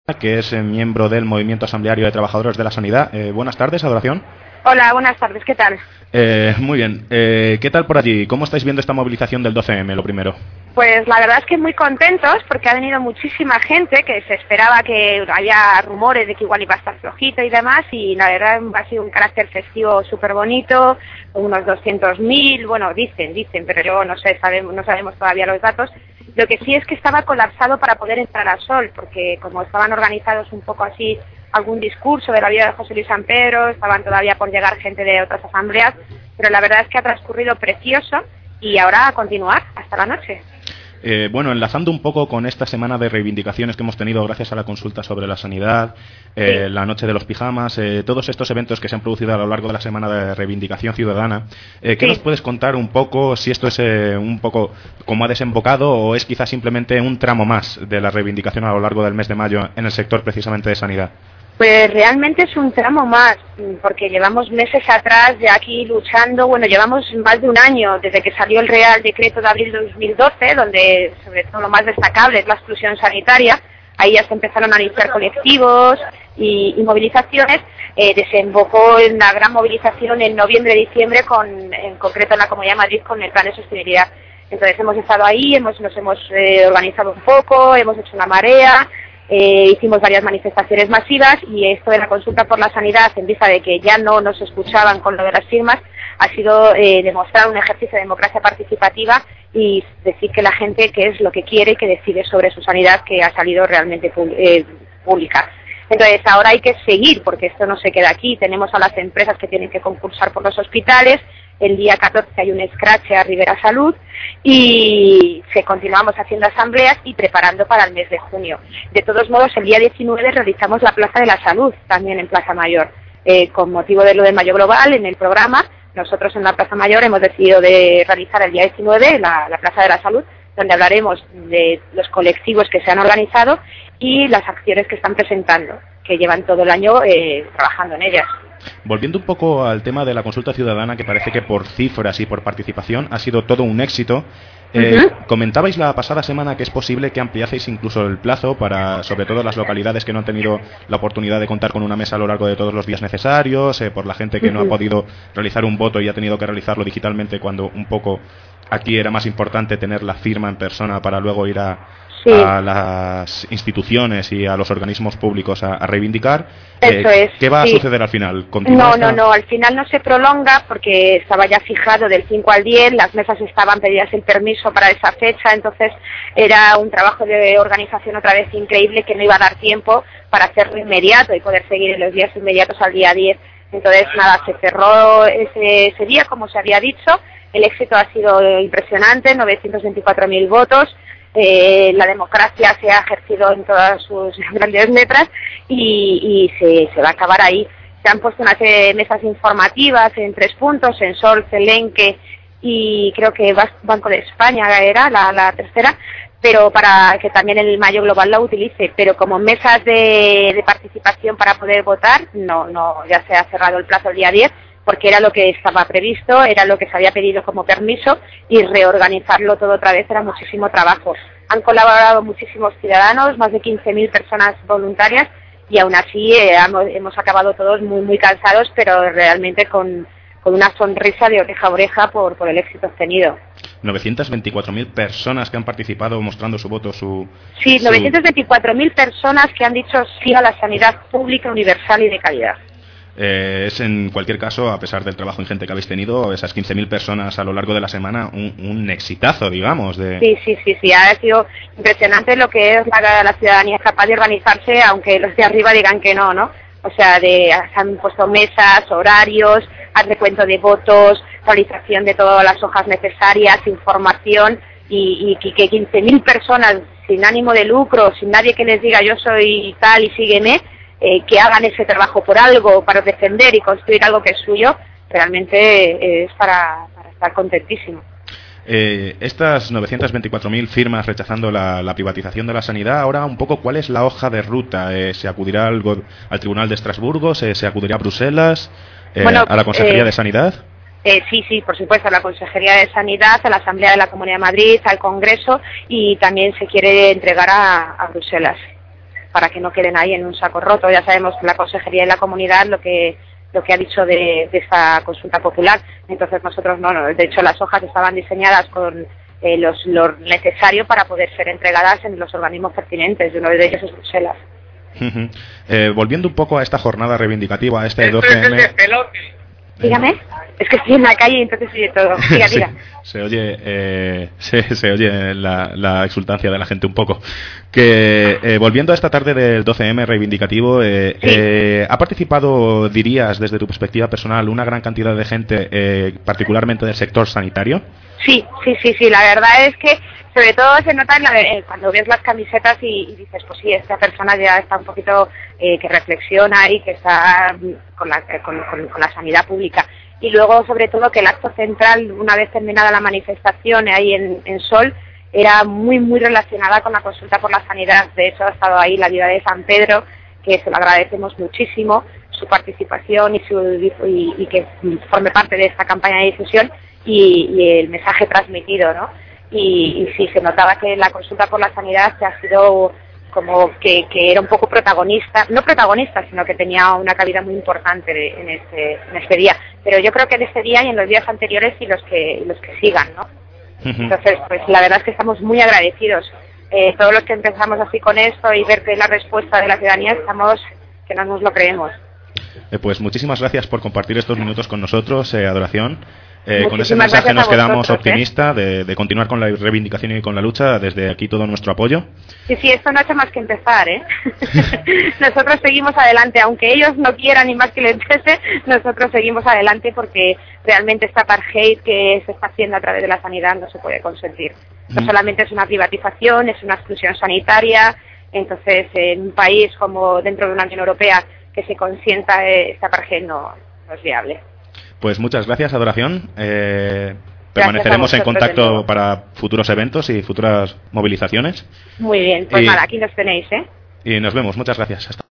que es miembro del Movimiento Asambleario de Trabajadores de la Sanidad. Buenas tardes, Adoración. Hola, buenas tardes, ¿qué tal? Muy bien. ¿Qué tal por allí? ¿Cómo estáis viendo esta movilización del 12M, lo primero? Pues la verdad es que muy contentos porque ha venido muchísima gente, que se esperaba, que había rumores de que igual iba a estar flojito y demás, y la verdad ha sido un carácter festivo súper bonito, unos 200.000, bueno, dicen, pero yo no sé, no sabemos todavía los datos. Lo que sí es que estaba colapsado para poder entrar al sol, porque como estaban organizados un poco así, algún discurso de la vida de José Luis San Pedro, estaban todavía por llegar gente de otras asambleas, pero la verdad es que ha transcurrido precioso y ahora a continuar hasta la noche. Bueno, enlazando un poco con esta semana de reivindicaciones que hemos tenido gracias a la consulta sobre la sanidad, sí, la noche de los pijamas, todos estos eventos que se han producido a lo largo de la semana de reivindicación ciudadana, ¿qué sí. nos puedes contar un poco, si esto es un poco cómo ha desembocado o es quizás simplemente un tramo más de la reivindicación a lo largo del mes de mayo en el sector precisamente de sanidad? Pues realmente es un tramo más, porque llevamos meses atrás de aquí luchando, bueno, llevamos más de un año desde que salió el Real Decreto de abril de 2012, donde sobre todo lo más destacable es la exclusión sanitaria. Ahí ya se empezaron a iniciar colectivos y movilizaciones. Desembocó en una gran movilización en noviembre-diciembre, en concreto en la Comunidad de Madrid, con el Plan de Sostenibilidad. Entonces hemos estado ahí, nos hemos organizado un poco, hemos hecho una marea. Hicimos varias manifestaciones masivas, y esto de la consulta por la sanidad, en vista de que ya no nos escuchaban con lo de las firmas, ha sido demostrar un ejercicio de democracia participativa y decir que la gente qué es lo que quiere y que decide sobre su sanidad, que ha salido realmente pública. Entonces ahora hay que seguir, porque esto no se queda aquí. Tenemos a las empresas que tienen que concursar por los hospitales. El día 14 hay un escrache a Rivera Salud y continuamos haciendo asambleas y preparando para el mes de junio. De todos modos, el día 19 realizamos la Plaza de la Salud, también en Plaza Mayor. Con motivo de lo de Mayo Global, en el programa, nosotros en la Plaza Mayor hemos decidido de realizar el día 19 la Plaza de la Salud, donde hablaremos de los colectivos que se han organizado y las acciones que están presentando, que llevan todo el año trabajando en ellas. Volviendo un poco al tema de la consulta ciudadana, que parece que por cifras y por participación ha sido todo un éxito, comentabais la pasada semana que es posible que ampliaseis incluso el plazo para, sobre todo, las localidades que no han tenido la oportunidad de contar con una mesa a lo largo de todos los días necesarios, por la gente que no ha podido realizar un voto y ha tenido que realizarlo digitalmente, cuando un poco aquí era más importante tener la firma en persona para luego ir a las instituciones y a los organismos públicos a reivindicar. Eso es. ¿Qué va a suceder al final? No, al final no se prolonga porque estaba ya fijado del 5 al 10, las mesas estaban pedidas el permiso para esa fecha, entonces era un trabajo de organización otra vez increíble, que no iba a dar tiempo para hacerlo inmediato y poder seguir en los días inmediatos al día 10. Entonces nada, se cerró ese día, como se había dicho. El éxito ha sido impresionante, 924.000 votos. La democracia se ha ejercido en todas sus grandes letras y se va a acabar ahí. Se han puesto unas mesas informativas en 3 puntos, en Sol, Celenque y creo que Banco de España era la tercera, pero para que también el Mayo Global la utilice, pero como mesas de participación para poder votar, no, ya se ha cerrado el plazo el día 10, porque era lo que estaba previsto, era lo que se había pedido como permiso, y reorganizarlo todo otra vez era muchísimo trabajo. Han colaborado muchísimos ciudadanos, más de 15.000 personas voluntarias, y aún así hemos acabado todos muy, muy cansados, pero realmente con una sonrisa de oreja a oreja por el éxito obtenido. 924.000 personas que han participado mostrando su voto, Sí, 924.000 personas que han dicho sí a la sanidad pública, universal y de calidad. Es en cualquier caso, a pesar del trabajo ingente que habéis tenido, esas 15.000 personas a lo largo de la semana, un exitazo, digamos. Sí, ha sido impresionante lo que es la ciudadanía capaz de organizarse, aunque los de arriba digan que no. O sea, se han puesto mesas, horarios, recuento de votos, realización de todas las hojas necesarias, información, y que 15.000 personas sin ánimo de lucro, sin nadie que les diga yo soy tal y sígueme, que hagan ese trabajo por algo, para defender y construir algo que es suyo, realmente es para estar contentísimo. Estas 924.000 firmas rechazando la privatización de la sanidad, ahora un poco, ¿cuál es la hoja de ruta? ¿Se acudirá al Tribunal de Estrasburgo? ¿Se acudirá a Bruselas? ¿A la Consejería de Sanidad? Sí, por supuesto, a la Consejería de Sanidad, a la Asamblea de la Comunidad de Madrid, al Congreso, y también se quiere entregar a Bruselas, para que no queden ahí en un saco roto. Ya sabemos que la Consejería y la Comunidad lo que ha dicho de esta consulta popular. Entonces nosotros no, de hecho las hojas estaban diseñadas con lo necesario para poder ser entregadas en los organismos pertinentes, y uno de ellos es Bruselas. Volviendo un poco a esta jornada reivindicativa, a este 12M... Dígame, es que estoy en la calle y entonces oye todo. Diga, diga. Se oye, se oye la exultancia de la gente un poco. Que volviendo a esta tarde del 12M reivindicativo, sí. ¿Ha participado, dirías, desde tu perspectiva personal, una gran cantidad de gente, particularmente del sector sanitario? Sí, la verdad es que sobre todo se nota cuando ves las camisetas y dices, pues sí, esta persona ya está un poquito que reflexiona y que está con la sanidad pública. Y luego, sobre todo, que el acto central, una vez terminada la manifestación ahí en Sol, era muy, muy relacionada con la consulta por la sanidad. De hecho, ha estado ahí la Vida de San Pedro, que se lo agradecemos muchísimo, su participación y que forme parte de esta campaña de difusión y el mensaje transmitido, ¿no? Y sí, se notaba que la consulta por la sanidad ha sido como que era un poco protagonista, no protagonista, sino que tenía una cabida muy importante en este día. Pero yo creo que en este día y en los días anteriores y los que sigan, ¿no? Entonces, pues la verdad es que estamos muy agradecidos. Todos los que empezamos así con esto y ver que la respuesta de la ciudadanía estamos que no nos lo creemos. Pues muchísimas gracias por compartir estos minutos con nosotros, Adoración. Con ese mensaje nos quedamos optimistas de continuar con la reivindicación y con la lucha. Desde aquí todo nuestro apoyo. Sí, esto no ha hecho más que empezar, ¿eh? Nosotros seguimos adelante, aunque ellos no quieran ni más que les pese, nosotros seguimos adelante porque realmente esta apartheid que se está haciendo a través de la sanidad no se puede consentir. No solamente es una privatización, es una exclusión sanitaria. Entonces, en un país como dentro de una Unión Europea que se consienta esta apartheid no es viable. Pues muchas gracias, Adoración. Permaneceremos en contacto para futuros eventos y futuras movilizaciones. Muy bien, pues nada, aquí nos tenéis, ¿eh? Y nos vemos. Muchas gracias. Hasta